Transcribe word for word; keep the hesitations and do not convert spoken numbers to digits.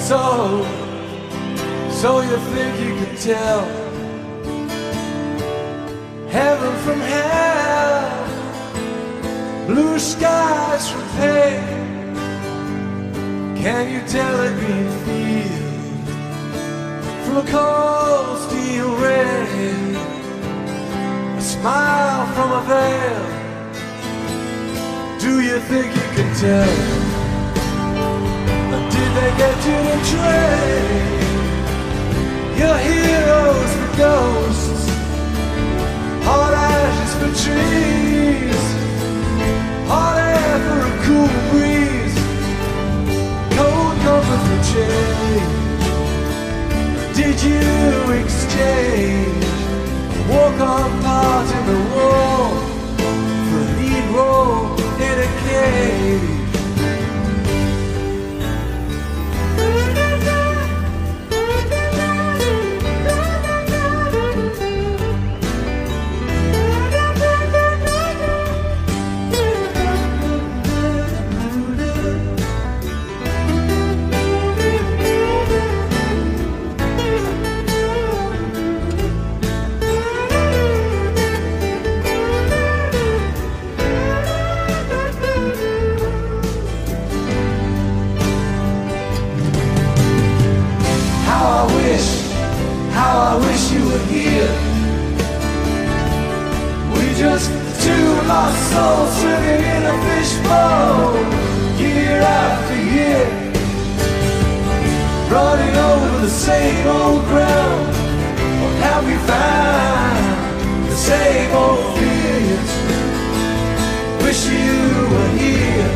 So, so you think you can tell heaven from hell, blue skies from pain? Can you tell a green field from a cold steel rain? A smile from a veil. Do you think you can tell? Or did they get you to trade your heroes for ghosts, hot ashes for trees, hot air for a cool breeze, cold comfort for change? Did you exchange walk on part in the war for a lead role in a cage? How I wish you were here. We just two lost souls swimming in a fishbowl, year after year, running over the same old ground. Or have we found the same old fears? Wish you were here.